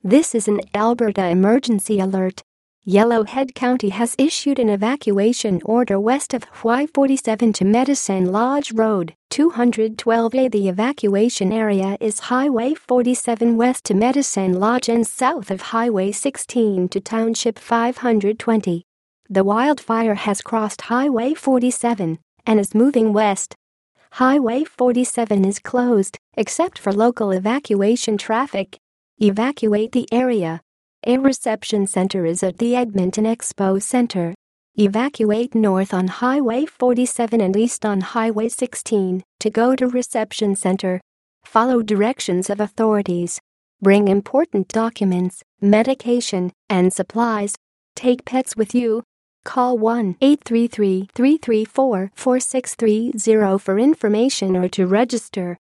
This is an Alberta emergency alert. Yellowhead County has issued an evacuation order west of Y-47 to Medicine Lodge Road, 212A. The evacuation area is Highway 47 west to Medicine Lodge and south of Highway 16 to Township 520. The wildfire has crossed Highway 47 and is moving west. Highway 47 is closed, except for local evacuation traffic. Evacuate the area. A reception center is at the Edmonton Expo Center. Evacuate north on Highway 47 and east on Highway 16 to go to reception center. Follow directions of authorities. Bring important documents, medication, and supplies. Take pets with you. Call 1-833-334-4630 for information or to register.